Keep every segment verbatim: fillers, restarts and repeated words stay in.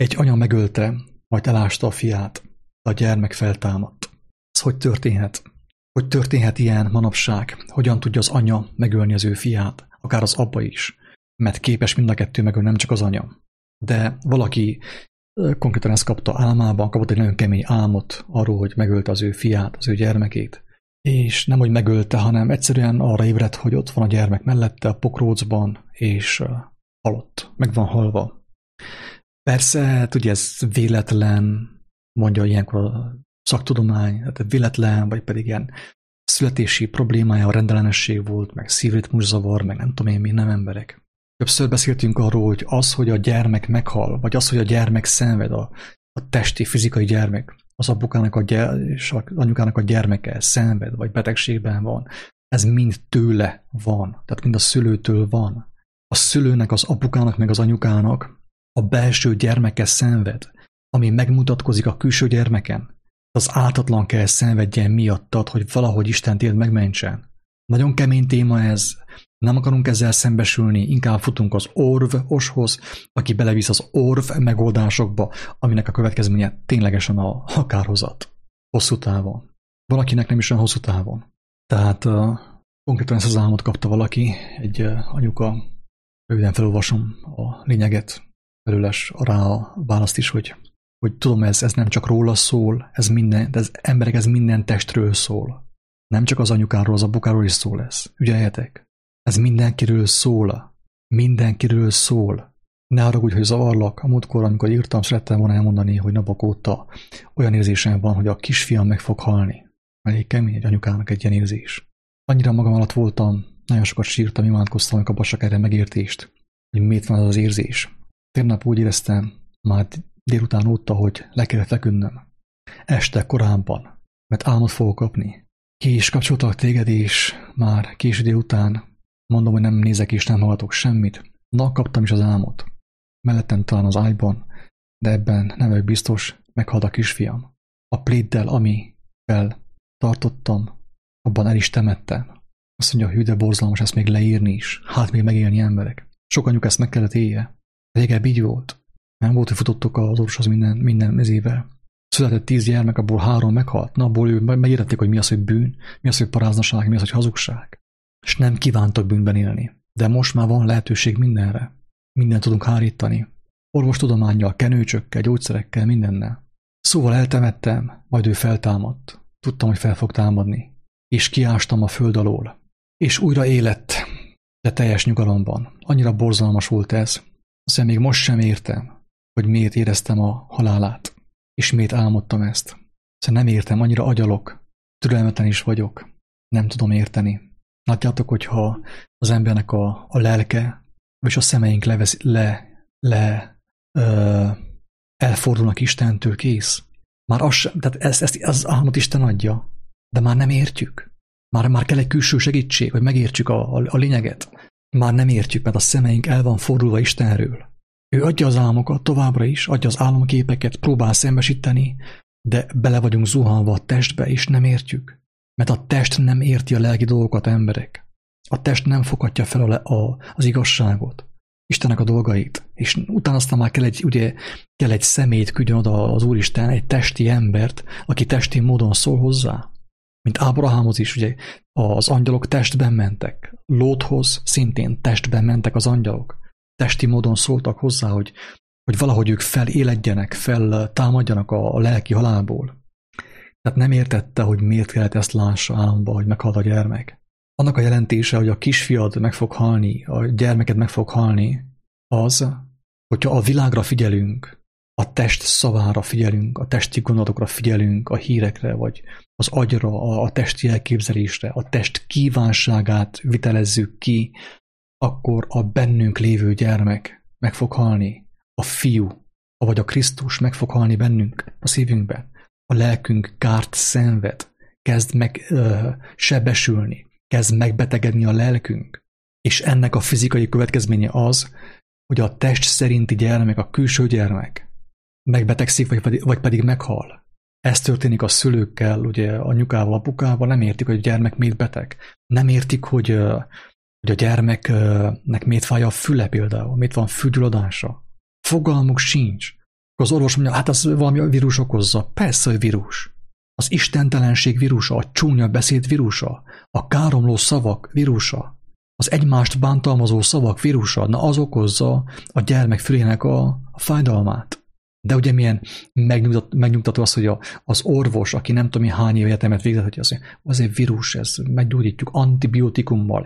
Egy anya megölte, majd elásta a fiát, de a gyermek feltámadt. Ez hogy történhet? Hogy történhet ilyen manapság? Hogyan tudja az anya megölni az ő fiát? Akár az apa is. Mert képes mind a kettő megölni, nem csak az anya. De valaki konkrétan ezt kapta álmában, kapott egy nagyon kemény álmot arról, hogy megölte az ő fiát, az ő gyermekét. És nem, hogy megölte, hanem egyszerűen arra ébredt, hogy ott van a gyermek mellette, a pokrócban, és halott, meg van halva. Persze, hát ugye ez véletlen, mondja ilyenkor a szaktudomány, tehát véletlen, vagy pedig ilyen születési problémája, a rendellenesség volt, meg szívritmuszavar, meg nem tudom én, mi nem emberek. Többször beszéltünk arról, hogy az, hogy a gyermek meghal, vagy az, hogy a gyermek szenved, a, a testi, fizikai gyermek, az apukának a gyere, és az anyukának a gyermeke szenved, vagy betegségben van, ez mind tőle van, tehát mind a szülőtől van. A szülőnek, az apukának, meg az anyukának a belső gyermeke szenved, ami megmutatkozik a külső gyermeken. Az ártatlan kell szenvedjen miattad, hogy valahogy Isten téged megmentsen. Nagyon kemény téma ez, nem akarunk ezzel szembesülni, inkább futunk az orvoshoz, aki belevisz az orv megoldásokba, aminek a következménye ténylegesen a, a kárhozat. Hosszú távon. Valakinek nem is olyan hosszú távon. Tehát uh, konkrétan ezt az álmot kapta valaki, egy uh, anyuka, röviden felolvasom a lényeget, belőles rá a választ is, hogy, hogy tudom, ez, ez nem csak róla szól, ez minden, de ez, emberek, ez minden testről szól. Nem csak az anyukáról, az apukáról is szól ez. Ügyeljetek! Ez mindenkiről szól. Mindenkiről szól. Ne haragudj, hogy zavarlak. A múltkor, amikor írtam, szerettem volna elmondani, hogy napok óta olyan érzésem van, hogy a kisfiam meg fog halni. Elég kemény egy anyukának egy ilyen érzés. Annyira magam alatt voltam, nagyon sokat sírtam, imádkoztam, hogy kapassak erre megértést, hogy miért van az az érzés. Tegnap úgy éreztem, már délután óta, hogy le kellett feküdnöm. Este korábban, mert álmot fogok kapni. Ki is kapcsoltak téged, és már késő délután mondom, hogy nem nézek és nem hallgatok semmit. Na, kaptam is az álmot. Mellettem talán az ágyban, de ebben nem vagyok biztos, meghalt a kisfiam. A pléddel, amivel tartottam, abban el is temettem. Azt mondja, hű, de borzalmas ezt még leírni is. Hát még megélni emberek. Sok anyuk ezt meg kellett élje. Régebb így volt. Nem volt, hogy futottok az orvoshoz minden, minden mezével. Született tíz gyermek, abból három meghalt. Na, abból ő megértették, hogy mi az, hogy bűn, mi az, hogy paráznaság, mi az, hogy hazugság. És nem kívántak bűnben élni. De most már van lehetőség mindenre. Mindent tudunk hárítani. Orvostudománnyal, kenőcsökkel, gyógyszerekkel, mindennel. Szóval eltemettem, majd ő feltámadt. Tudtam, hogy fel fog támadni. És kiástam a föld alól. És újra élett, de teljes nyugalomban. Annyira borzalmas volt ez. Aztán még most sem értem, hogy miért éreztem a halálát. És miért álmodtam ezt. Szóval nem értem, annyira agyalok. Türelmetlen is vagyok. Nem tudom érteni. Látjátok, hogyha az embernek a, a lelke, és a szemeink levesz, le, le ö, elfordulnak Istentől, kész. Már az sem, tehát ezt, ezt az álmot Isten adja, de már nem értjük. Már, már kell egy külső segítség, hogy megértsük a, a, a lényeget. Már nem értjük, mert a szemeink el van fordulva Istenről. Ő adja az álmokat továbbra is, adja az álomképeket, próbál szembesíteni, de bele vagyunk zuhanva a testbe, és nem értjük. Mert a test nem érti a lelki dolgokat, emberek. A test nem fogadja fel a, a, az igazságot, Istennek a dolgait. És utána aztán már kell egy, ugye, kell egy szemét küldjön oda az Úristen, egy testi embert, aki testi módon szól hozzá. Mint Ábrahámhoz is, ugye, az angyalok testben mentek. Lóthoz szintén testben mentek az angyalok. Testi módon szóltak hozzá, hogy, hogy valahogy ők feléledjenek, feltámadjanak a, a lelki halálból. Tehát nem értette, hogy miért kellett ezt lássa álomba, hogy meghalt a gyermek. Annak a jelentése, hogy a kisfiad meg fog halni, a gyermeked meg fog halni, az, hogyha a világra figyelünk, a test szavára figyelünk, a testi gondolatokra figyelünk, a hírekre, vagy az agyra, a, a testi elképzelésre, a test kívánságát vitelezzük ki, akkor a bennünk lévő gyermek meg fog halni. A fiú, vagy a Krisztus meg fog halni bennünk, a szívünkben. A lelkünk kárt szenved, kezd meg ö, sebesülni, kezd megbetegedni a lelkünk. És ennek a fizikai következménye az, hogy a test szerinti gyermek, a külső gyermek megbetegszik, vagy pedig, vagy pedig meghal. Ez történik a szülőkkel, ugye anyukával, apukával, nem értik, hogy a gyermek miért beteg. Nem értik, hogy, hogy a gyermeknek miért fáj a füle például, miért van fülgyulladása. Fogalmuk sincs. Az orvos mondja, hát az valami vírus okozza. Persze, hogy vírus. Az istentelenség vírusa, a csúnya beszéd vírusa, a káromló szavak vírusa, az egymást bántalmazó szavak vírusa, na az okozza a gyermek fülének a, a fájdalmát. De ugye milyen megnyugtat, megnyugtató az, hogy a, az orvos, aki nem tudom, hány év egyetemet végzett, hogy az, az egy vírus, ez meggyógyítjuk antibiotikummal,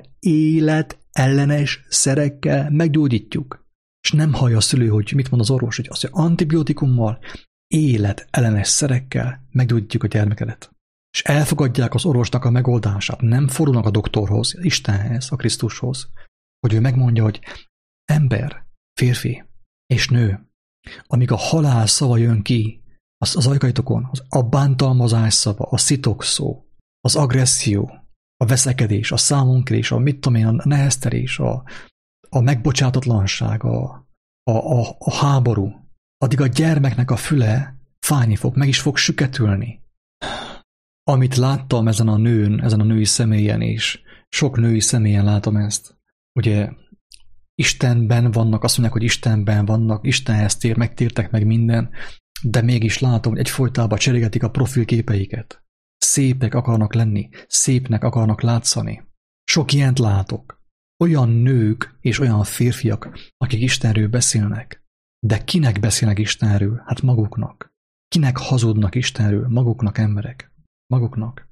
életellenes szerekkel meggyógyítjuk. És nem hallja a szülő, hogy mit mond az orvos, hogy az, hogy antibiotikummal, életellenes szerekkel meggyógyítjuk a gyermekedet. És elfogadják az orvosnak a megoldását. Nem fordulnak a doktorhoz, Istenhez, a Krisztushoz, hogy ő megmondja, hogy ember, férfi és nő, amíg a halál szava jön ki az, az ajkaitokon, az, a bántalmazás szava, a szitokszó, az agresszió, a veszekedés, a számonkérés, a mit tudom én, a neheztelés, a, a megbocsátatlanság, a, a, a, a háború, addig a gyermeknek a füle fájni fog, meg is fog süketülni. Amit láttam ezen a nőn, ezen a női személyen, és sok női személyen látom ezt, ugye Istenben vannak, azt mondják, hogy Istenben vannak, Istenhez tér, megtértek meg minden, de mégis látom, hogy egyfolytában cserégetik a profilképeiket. Szépek akarnak lenni, szépnek akarnak látszani. Sok ilyent látok. Olyan nők és olyan férfiak, akik Istenről beszélnek. De kinek beszélnek Istenről? Hát maguknak. Kinek hazudnak Istenről? Maguknak, emberek. Maguknak.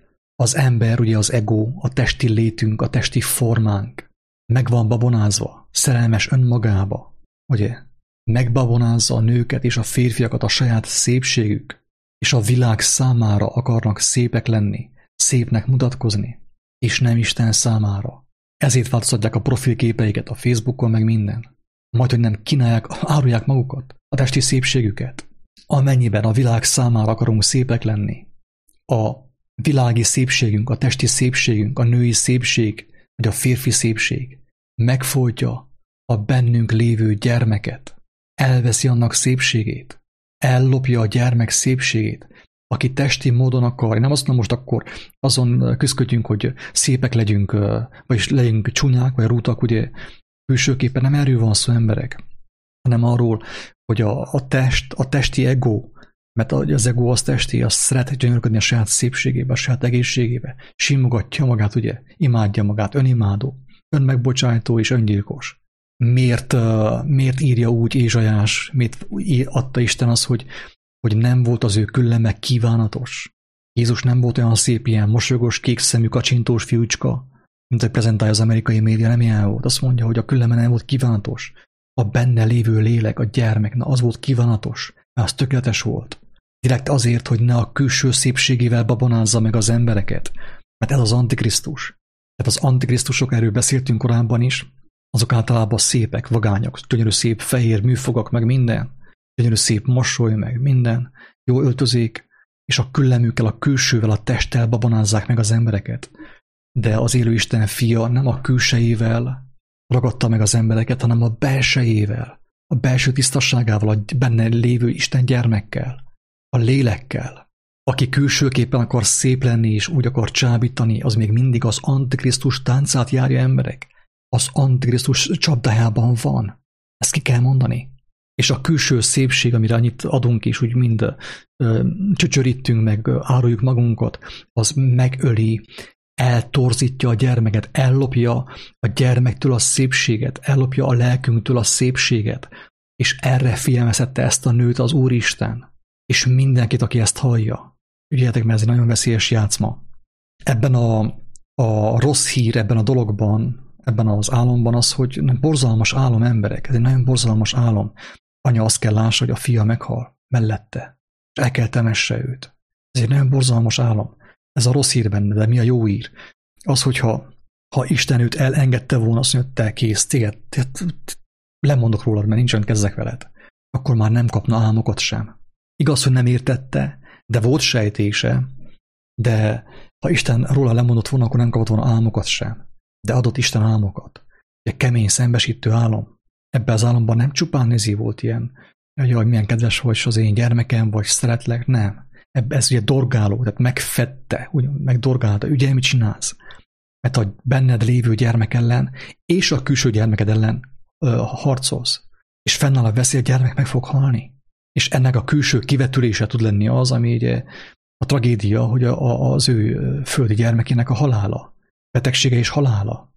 Az ember, ugye az ego, a testi létünk, a testi formánk meg van babonázva, szerelmes önmagába, ugye? Megbabonázza a nőket és a férfiakat a saját szépségük, és a világ számára akarnak szépek lenni, szépnek mutatkozni, és nem Isten számára. Ezért változtatják a profilképeiket a Facebookon, meg minden. Majd, hogy nem kínálják, árulják magukat, a testi szépségüket. Amennyiben a világ számára akarunk szépek lenni, a világi szépségünk, a testi szépségünk, a női szépség, vagy a férfi szépség megfojtja a bennünk lévő gyermeket, elveszi annak szépségét, ellopja a gyermek szépségét, aki testi módon akar, nem azt mondom, most akkor azon küzdködjünk, hogy szépek legyünk, vagyis legyünk csúnyák, vagy rútak, ugye külsőképpen nem erről van szó, emberek, hanem arról, hogy a, a test, a testi ego, mert az ego az testi, az szeret gyönyörködni a saját szépségébe, a saját egészségébe, simogatja magát, ugye, imádja magát, önimádó, önmegbocsájtó és öngyilkos. Miért, uh, miért írja úgy Ézsaiás, miért adta Isten az, hogy, hogy nem volt az ő külleme kívánatos? Jézus nem volt olyan szép, ilyen mosolygós, kék szemű, kacsintós fiúcska, mint hogy prezentálja az amerikai média, nem ilyen volt. Azt mondja, hogy a külleme nem volt kívánatos. A benne lévő lélek, a gyermek, na az volt kívánatos, mert az tökéletes volt. Direkt azért, hogy ne a külső szépségével babonázza meg az embereket. Mert ez az antikrisztus. Tehát az antikrisztusok, erről beszéltünk korábban is, azok általában szépek, vagányok, gyönyörű szép fehér műfogak, meg minden, gyönyörű szép mosoly, meg minden, jó öltözék, és a küllemükkel, a külsővel, a testtel babonázzák meg az embereket. De az élő Isten fia nem a külsejével ragadta meg az embereket, hanem a belsejével, a belső tisztasságával, a benne lévő Isten gyermekkel, a lélekkel. Aki külsőképpen akar szép lenni és úgy akar csábítani, az még mindig az antikrisztus táncát járja, emberek. Az antikrisztus csapdájában van. Ezt ki kell mondani. És a külső szépség, amire annyit adunk és úgy mind ö, csöcsörítünk, meg ö, áruljuk magunkat, az megöli, eltorzítja a gyermeket, ellopja a gyermektől a szépséget, ellopja a lelkünktől a szépséget, és erre figyelmeztette ezt a nőt az Úristen, és mindenkit, aki ezt hallja. Ügyeljetek, mert ez egy nagyon veszélyes játszma. Ebben a, a rossz hír, ebben a dologban, ebben az álomban az, hogy borzalmas álom, emberek, ez egy nagyon borzalmas álom. Anya azt kell lássa, hogy a fia meghal mellette, és el kell temesse őt. Ez egy nagyon borzalmas álom. Ez a rossz hír benne, de mi a jó hír? Az, hogyha ha Isten őt elengedte volna, azt mondja, te kész, téged, lemondok rólad, mert nincsen kezzek veled, akkor már nem kapna álmokat sem. Igaz, hogy nem értette, de volt sejtése, de ha Isten róla lemondott volna, akkor nem kapott volna álmokat sem. De adott Isten álmokat. Egy kemény, szembesítő álom. Ebben az álomban nem csupán nézi volt ilyen, hogy milyen kedves vagy az én gyermekem, vagy szeretlek, nem. Ebben ez ugye dorgáló, tehát megfedte, úgy megdorgálta, ugye mit csinálsz? Mert a benned lévő gyermek ellen és a külső gyermeked ellen ö, harcolsz. És fennáll a veszély, a gyermek meg fog halni. És ennek a külső kivetülése tud lenni az, ami ugye a tragédia, hogy a, a, az ő földi gyermekének a halála, betegsége és halála.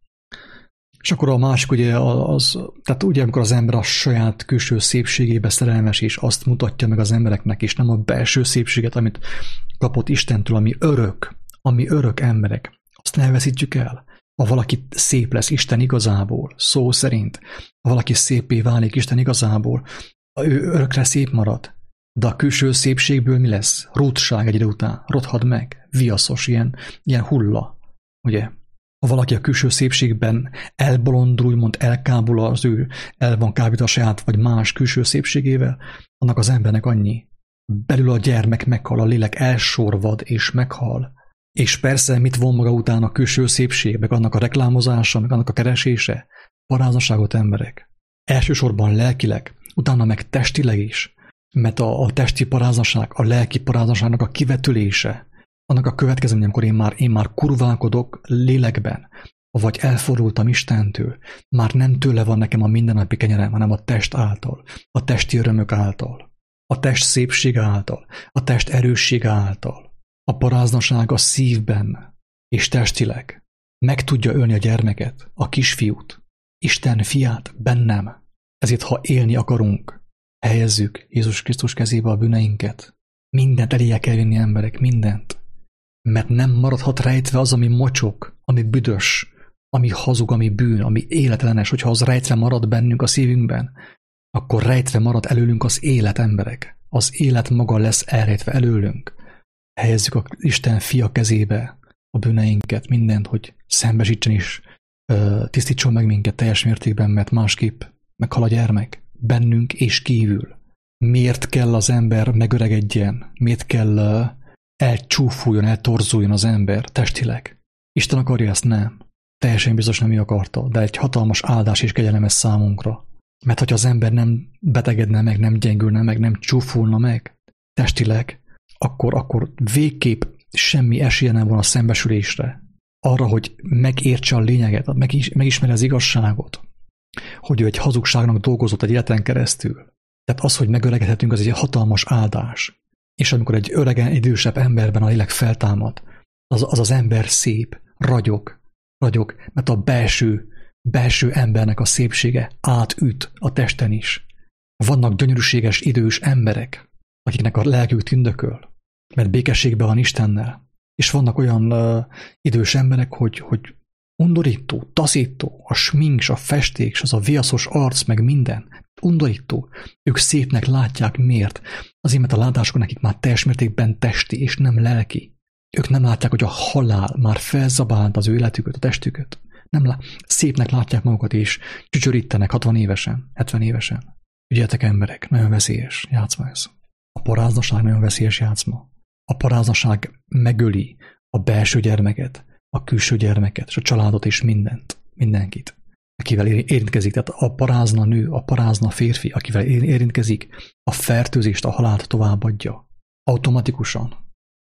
És akkor a másik ugye az, tehát ugye amikor az ember a saját külső szépségébe szerelmes, és azt mutatja meg az embereknek, és nem a belső szépséget, amit kapott Istentől, ami örök, ami örök emberek, azt ne veszítjük el. Ha valaki szép lesz Isten igazából, szó szerint, ha valaki szépé válik Isten igazából, ő örökre szép marad. De a külső szépségből mi lesz? Rótság egy idő után, rothad meg, viaszos, ilyen, ilyen hulla, ugye? Ha valaki a külső szépségben elbolondul, úgymond elkábul az ő, el van kábítva a saját vagy más külső szépségével, annak az embernek annyi. Belül a gyermek meghal, a lélek elsorvad és meghal. És persze mit von maga után a külső szépség, meg annak a reklámozása, meg annak a keresése? Paráznaságot, emberek. Elsősorban lelkileg, utána meg testileg is. Mert a, a testi paráznaság, a lelki paráznaságnak a kivetülése, annak a következménye, amikor én már, én már kurválkodok lélekben, vagy elfordultam Istentől, már nem tőle van nekem a mindennapi kenyerem, hanem a test által, a testi örömök által, a test szépsége által, a test erőssége által. A paráznaság a szívben és testileg meg tudja ölni a gyermeket, a kisfiút, Isten fiát bennem. Ezért, ha élni akarunk, helyezzük Jézus Krisztus kezébe a bűneinket. Mindent eléje kell vinni, emberek, mindent. Mert nem maradhat rejtve az, ami mocsok, ami büdös, ami hazug, ami bűn, ami életlenes. Hogyha az rejtve marad bennünk a szívünkben, akkor rejtve marad előlünk az élet, emberek. Az élet maga lesz elrejtve előlünk. Helyezzük a Isten fia kezébe a bűneinket, mindent, hogy szembesítsen is, tisztítson meg minket teljes mértékben, mert másképp meghal a gyermek bennünk és kívül. Miért kell az ember megöregedjen? Miért kell elcsúfuljon, eltorzuljon az ember testileg? Isten akarja ezt? Nem. Teljesen biztos nem ő akarta, de egy hatalmas áldás és kegyelem ez számunkra. Mert hogyha az ember nem betegedne meg, nem gyengülne meg, nem csúfulna meg testileg, akkor, akkor végképp semmi esélye nem van a szembesülésre. Arra, hogy megértse a lényeget, megismerje az igazságot, hogy ő egy hazugságnak dolgozott egy életen keresztül. Tehát az, hogy megöregedhetünk, az egy hatalmas áldás. És amikor egy öregen, idősebb emberben a lélek feltámad, az az, az ember szép, ragyog, ragyog, mert a belső, belső embernek a szépsége átüt a testen is. Vannak gyönyörűséges idős emberek, akiknek a lelkük tündököl, mert békességben van Istennel. És vannak olyan uh, idős emberek, hogy, hogy undorító, taszító, a smink, a festék, az a viaszos arc, meg minden. Undorító. Ők szépnek látják, miért? Azért, mert a látásuk nekik már teljes mértékben testi, és nem lelki. Ők nem látják, hogy a halál már felzabált az ő életüket, a testüket. Nem lá- szépnek látják magukat, és csücsörítenek hatvan évesen, hetven évesen. Ügyeltek, emberek, nagyon veszélyes játszma ez. A paráznaság nagyon veszélyes játszma. A paráznaság megöli a belső gyermeket, a külső gyermeket, és a családot és mindent, mindenkit, akivel érintkezik. Tehát a parázna nő, a parázna férfi, akivel érintkezik, a fertőzést, a halált továbbadja. Automatikusan.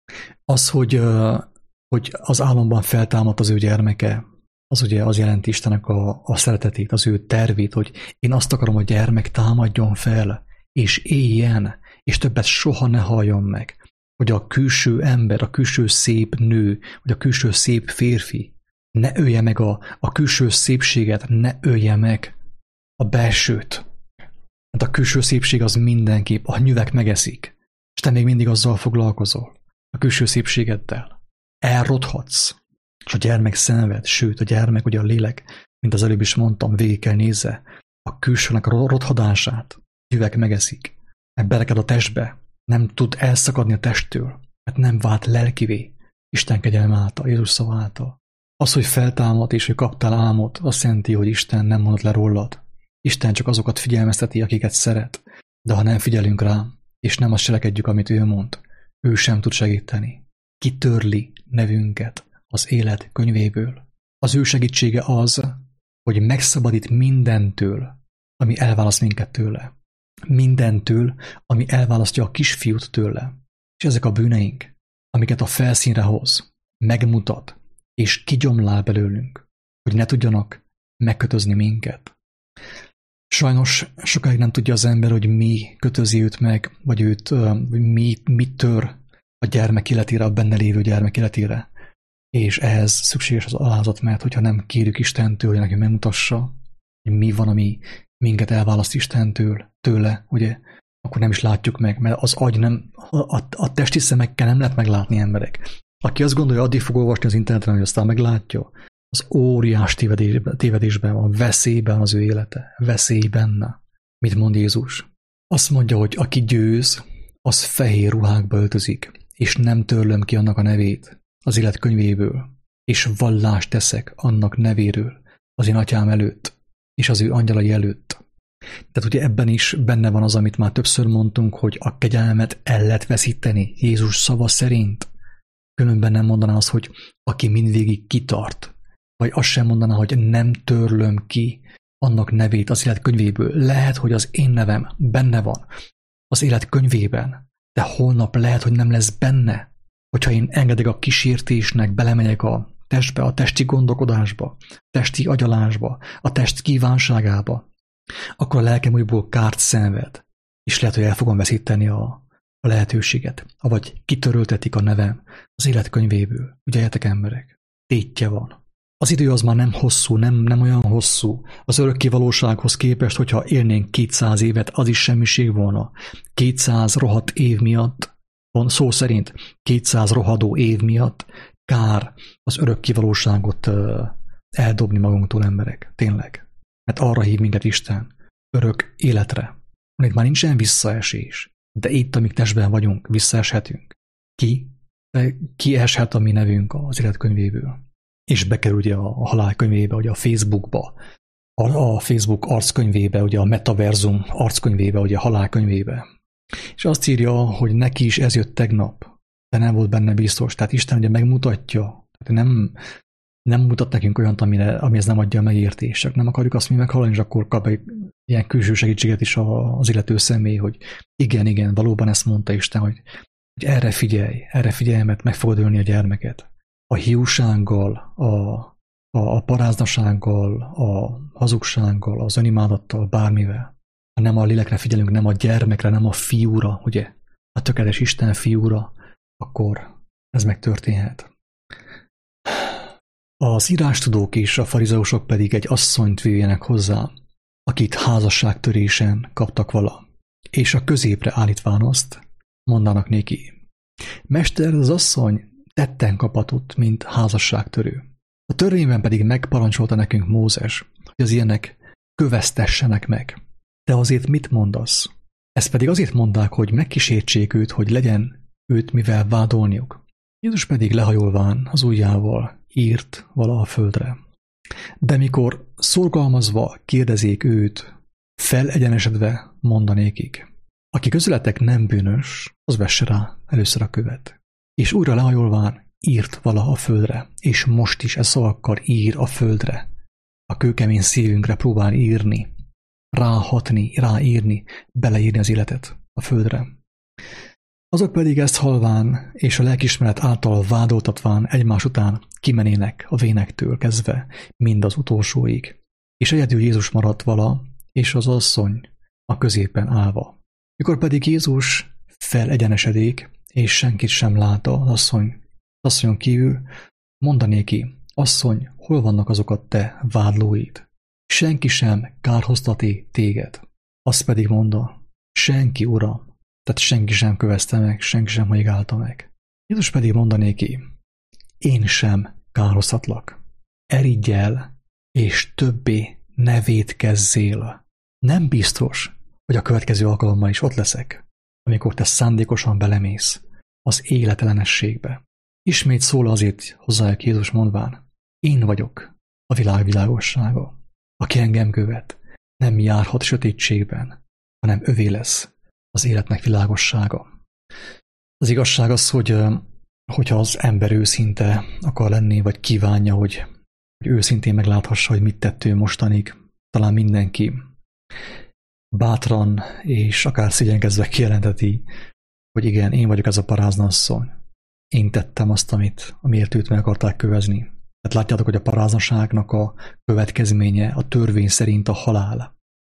Az, hogy, hogy az álomban feltámadt az ő gyermeke, az ugye az jelenti Istennek a, a szeretetét, az ő tervét, hogy én azt akarom, hogy gyermek támadjon fel, és éljen, és többet soha ne halljon meg. Hogy a külső ember, a külső szép nő, vagy a külső szép férfi ne ölje meg a, a külső szépséget, ne ölje meg a belsőt. Mert a külső szépség az mindenképp, a nyüvek megeszik, és te még mindig azzal foglalkozol, a külső szépségeddel. Elrothatsz, és a gyermek szenved, sőt a gyermek, ugye a lélek, mint az előbb is mondtam, végig kell nézze, a külsőnek a rothadását, nyüvek megeszik, meg bereked a testbe, nem tud elszakadni a testtől, mert nem vált lelkivé, Isten kegyelme által, Jézus szava által. Az, hogy feltámad és hogy kaptál álmot, azt jelenti, hogy Isten nem mondott le rólad. Isten csak azokat figyelmezteti, akiket szeret, de ha nem figyelünk rá, és nem azt cselekedjük, amit ő mond, ő sem tud segíteni. Kitörli nevünket az élet könyvéből. Az ő segítsége az, hogy megszabadít mindentől, ami elválaszt minket tőle. Mindentől, ami elválasztja a kisfiút tőle. És ezek a bűneink, amiket a felszínre hoz, megmutat, és kigyomlál belőlünk, hogy ne tudjanak megkötözni minket. Sajnos sokáig nem tudja az ember, hogy mi kötözi őt meg, vagy őt, vagy mi, mi tör a gyermek életére, a benne lévő gyermek életére. És ehhez szükséges az alázat, mert hogyha nem kérjük Istentől, hogy neki megmutassa, hogy mi van, ami minket elválaszt Istentől, tőle, ugye, akkor nem is látjuk meg, mert az agy nem, a, a, a testi szemekkel nem lehet meglátni emberek. Aki azt gondolja, addig fog olvasni az interneten, hogy aztán meglátja, az óriás tévedésben, tévedésben van, veszélyben az ő élete, veszély benne. Mit mond Jézus? Azt mondja, hogy aki győz, az fehér ruhákba öltözik, és nem törlöm ki annak a nevét az élet könyvéből, és vallást teszek annak nevéről az én atyám előtt, és az ő angyalai előtt. Tehát ugye ebben is benne van az, amit már többször mondtunk, hogy a kegyelmet el lehet veszíteni Jézus szava szerint. Különben nem mondaná azt, hogy aki mindvégig kitart, vagy azt sem mondaná, hogy nem törlöm ki annak nevét az élet könyvéből. Lehet, hogy az én nevem benne van az élet könyvében, de holnap lehet, hogy nem lesz benne. Hogyha én engedek a kísértésnek, belemegyek a testbe, a testi gondolkodásba, a testi agyalásba, a test kívánságába, akkor a lelkem újból kárt szenved, és lehet, hogy el fogom veszíteni a, a lehetőséget, avagy kitöröltetik a nevem az életkönyvéből. Ügyeljetek, emberek, tétje van. Az idő az már nem hosszú, nem, nem olyan hosszú. Az örökké valósághoz képest, hogyha élnénk kétszáz évet, az is semmiség volna. kétszáz rohadt év miatt, van szó szerint kétszáz rohadó év miatt kár az örökké valóságot uh, eldobni magunktól, emberek. Tényleg. Mert arra hív minket Isten, örök életre. Itt már nincsen visszaesés, de itt, amíg testben vagyunk, visszaeshetünk. Ki? De ki eshet a mi nevünk az életkönyvéből? És bekerül ugye a halálkönyvébe, ugye a Facebookba, a, a Facebook arckönyvébe, ugye a metaverzum arckönyvébe, ugye a halálkönyvébe. És azt írja, hogy neki is ez jött tegnap, de nem volt benne biztos. Tehát Isten ugye megmutatja, tehát nem, nem mutat nekünk olyant, amire, amihez nem adja a megértést, csak nem akarjuk azt mi meghallani, és akkor kap egy ilyen külső segítséget is az illető személy, hogy igen, igen, valóban ezt mondta Isten, hogy, hogy erre figyelj, erre figyelj, mert meg fogod ölni a gyermeket. A hiúsággal, a, a, a paráznasággal, a hazugsággal, az önimádattal, bármivel. Ha nem a lélekre figyelünk, nem a gyermekre, nem a fiúra, ugye, a tökéletes Isten fiúra, akkor ez megtörténhet. Az írástudók és a farizeusok pedig egy asszonyt védjenek hozzá, akit házasságtörésen kaptak vala, és a középre állítván azt mondanak néki. Mester, az asszony tetten kapatott, mint házasságtörő. A törvényben pedig megparancsolta nekünk Mózes, hogy az ilyenek köveztessenek meg. De azért mit mondasz? Ezt pedig azért mondták, hogy megkísértsék őt, hogy legyen őt mivel vádolniuk. Jézus pedig lehajolván az ujjával írt vala a földre. De mikor szorgalmazva kérdezék őt, felegyenesedve mondanékik. Aki közületek nem bűnös, az vesse rá először a követ. És újra lehajolván írt vala a földre, és most is e szavakkal ír a földre. A kőkemény szívünkre próbál írni, ráhatni, ráírni, beleírni az életet a földre. Azok pedig ezt halván, és a lelkiismeret által vádoltatván egymás után kimenének a vénektől kezdve, mind az utolsóig. És egyedül Jézus maradt vala, és az asszony a középen állva. Mikor pedig Jézus felegyenesedik, és senkit sem látta az asszony, az asszonyon kívül, mondanéki, asszony, hol vannak azok a te vádlóid? Senki sem kárhoztati téged. Azt pedig mondta, senki, uram, tehát senki sem kövezte meg, senki sem hajgálta meg. Jézus pedig mondanéki, én sem kárhoztatlak. Eridj el, és többé ne vétkezzél. Nem biztos, hogy a következő alkalommal is ott leszek, amikor te szándékosan belemész az életellenességbe. Ismét szól azért hozzájuk Jézus mondván, én vagyok a világ világossága. Aki engem követ, nem járhat sötétségben, hanem övé lesz az életnek világossága. Az igazság az, hogy hogyha az ember őszinte akar lenni, vagy kívánja, hogy, hogy őszintén megláthassa, hogy mit tett ő mostanig, talán mindenki bátran és akár szégyenkezve kijelenteti, hogy igen, én vagyok ez a paráznasszony. Én tettem azt, amit, amiért őt meg akarták kövezni. Tehát látjátok, hogy a paráznaságnak a következménye a törvény szerint a halál.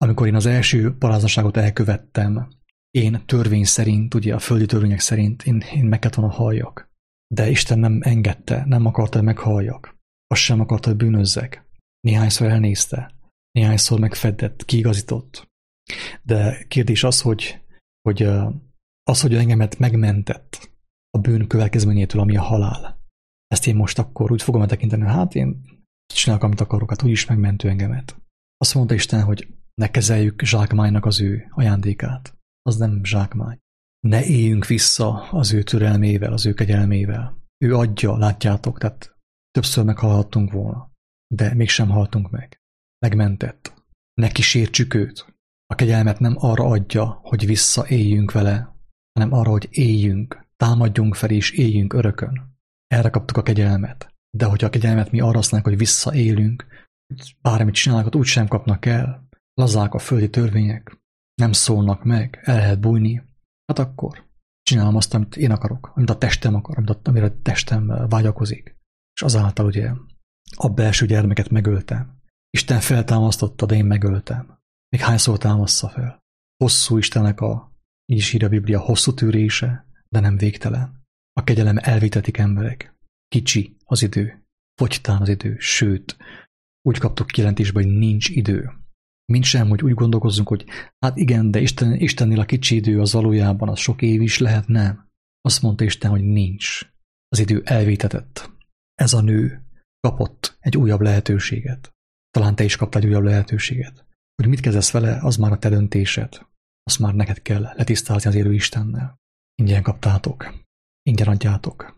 Amikor én az első paráznaságot elkövettem, én törvény szerint, ugye a földi törvények szerint én, én meg kellett volna halljak. De Isten nem engedte, nem akarta, hogy meghalljak. Azt sem akarta, hogy bűnözzek. Néhányszor elnézte, néhányszor megfedett, kiigazított. De kérdés az, hogy, hogy az, hogy engemet megmentett a bűn következményétől, ami a halál. Ezt én most akkor úgy fogom tekinteni, hát én csinálok, amit akarok, hát úgyis megmentő engemet. Azt mondta Isten, hogy ne kezeljük zsákmánynak az ő ajándékát. Az nem zsákmány. Ne éljünk vissza az ő türelmével, az ő kegyelmével. Ő adja, látjátok, tehát többször meghalhattunk volna, de mégsem haltunk meg. Megmentett. Ne kísértsük őt. A kegyelmet nem arra adja, hogy visszaéljünk vele, hanem arra, hogy éljünk, támadjunk fel és éljünk örökön. Erre kaptuk a kegyelmet. De hogyha a kegyelmet mi arra használjuk, hogy visszaélünk, bármit csinálnak, úgy sem kapnak el, lazák a földi törvények, nem szólnak meg, el lehet bújni, hát akkor csinálom azt, amit én akarok, amit a testem akar, amit a, amire a testem vágyakozik. És azáltal ugye a belső gyermeket megöltem. Isten feltámasztotta, de én megöltem. Még hányszor támaszza fel? Hosszú Istennek a, így is írja a Biblia, hosszú tűrése, de nem végtelen. A kegyelem elvitetik emberek. Kicsi az idő, fogytán az idő, sőt, úgy kaptuk kijelentésbe, hogy nincs idő. Mint sem, hogy úgy gondolkozzunk, hogy hát igen, de Isten, Istennél a kicsi idő az valójában az sok év is lehet, nem. Azt mondta Isten, hogy nincs. Az idő elvétetett. Ez a nő kapott egy újabb lehetőséget. Talán te is kaptál egy újabb lehetőséget. Hogy mit kezdesz vele, az már a te döntésed. Azt már neked kell letisztázni az élő Istennel. Ingyen kaptátok. Ingyen adjátok.